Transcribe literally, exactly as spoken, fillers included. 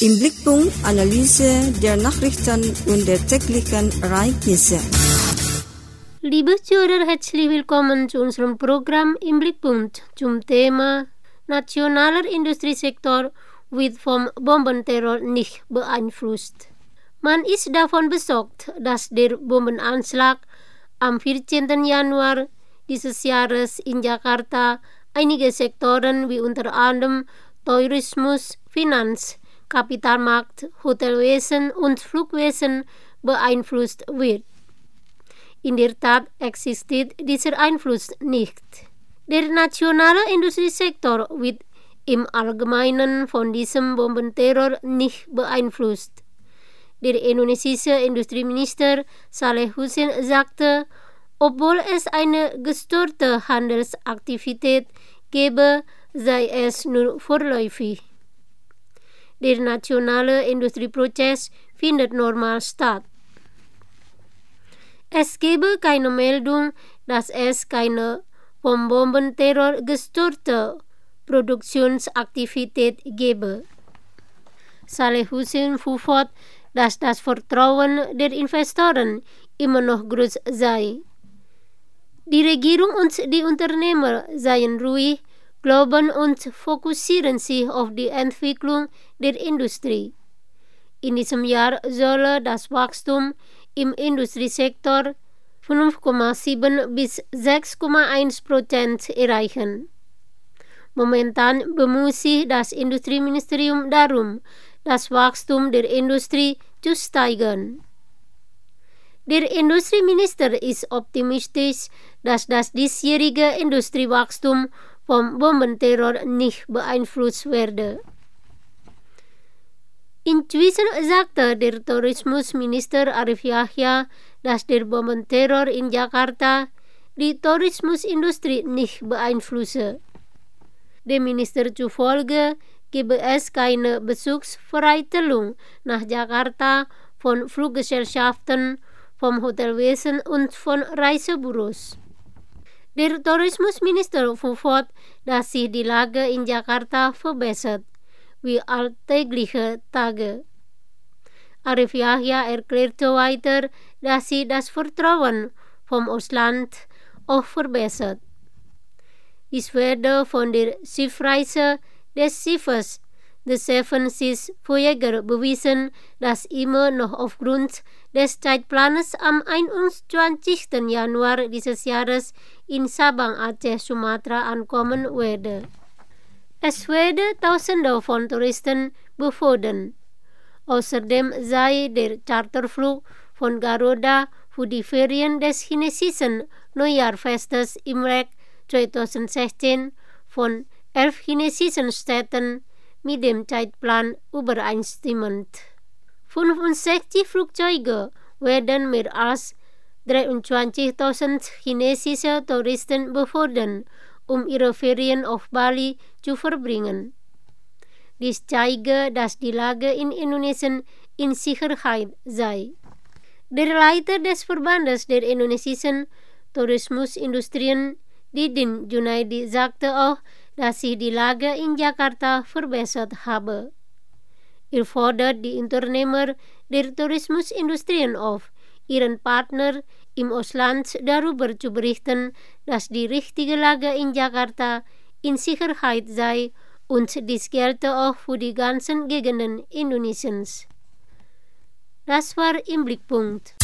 Im Blickpunkt Analyse der Nachrichten und der täglichen Ereignisse. Liebe Zuhörer, herzlich willkommen zu unserem Programm Im Blickpunkt zum Thema Nationaler Industriesektor wird vom Bombenterror nicht beeinflusst. Man ist davon besorgt, dass der Bombenanschlag am vierzehnten Januar dieses Jahres in Jakarta einige Sektoren wie unter anderem Tourismus, Finanz, Kapitalmarkt, Hotelwesen und Flugwesen beeinflusst wird. In der Tat existiert dieser Einfluss nicht. Der nationale Industriesektor wird im Allgemeinen von diesem Bombenterror nicht beeinflusst. Der indonesische Industrieminister Saleh Hussein sagte, obwohl es eine gestörte Handelsaktivität gebe, sei es nur vorläufig. Der nationale Industrieprozess findet normal statt. Es gebe keine Meldung, dass es keine vom Bombenterror gestörte Produktionsaktivität gebe. Saleh Hussein fuhr fort, dass das Vertrauen der Investoren immer noch groß sei. Die Regierung und die Unternehmer seien ruhig, glauben und fokussieren sich auf die Entwicklung der Industrie. In diesem Jahr solle das Wachstum im Industriesektor fünf Komma sieben bis sechs Komma eins Prozent erreichen. Momentan bemüht sich das Industrieministerium darum, das Wachstum der Industrie zu steigern. Der Industrieminister ist optimistisch, dass das diesjährige Industriewachstum vom Bombenterror nicht beeinflusst werde. Inzwischen sagte der Tourismusminister Arif Yahya, dass der Bombenterror in Jakarta die Tourismusindustrie nicht beeinflusse. Dem Minister zufolge gebe es keine Besuchsvereitelung nach Jakarta von Fluggesellschaften, vom Hotelwesen und von Reisebüros. Der Tourismusminister fuhr fort, dass sich die Lage in Jakarta verbessert, wie alltägliche Tage. Arif Yahya erklärte weiter, dass sich das Vertrauen vom Ausland auch verbessert. Dies werde von der Schiffreise des Schiffes The Seven Seas Voyager bewiesen, das immer noch aufgrund des Zeitplans am einundzwanzigsten Januar dieses Jahres in Sabang, Aceh, Sumatra ankommen werde. Es werde Tausende von Touristen befördern. Außerdem sei der Charterflug von Garuda für die Ferien des chinesischen Neujahrfestes Imlek zweitausendsechzehn von elf chinesischen Städten mit dem Zeitplan übereinstimmend. fünfundsechzig Flugzeuge werden mehr als dreiundzwanzigtausend chinesische Touristen befördern, um ihre Ferien auf Bali zu verbringen. Dies zeige, dass die Lage in Indonesien in Sicherheit sei. Der Leiter des Verbandes der indonesischen Tourismusindustrien, Didin Junaidi, sagte auch, dass sich die Lage in Jakarta verbessert habe. Er fordert die Unternehmer der Tourismusindustrien auf, ihren Partner im Ausland darüber zu berichten, dass die richtige Lage in Jakarta in Sicherheit sei und dies gelte auch für die ganzen Gegenden Indonesiens. Das war im Blickpunkt.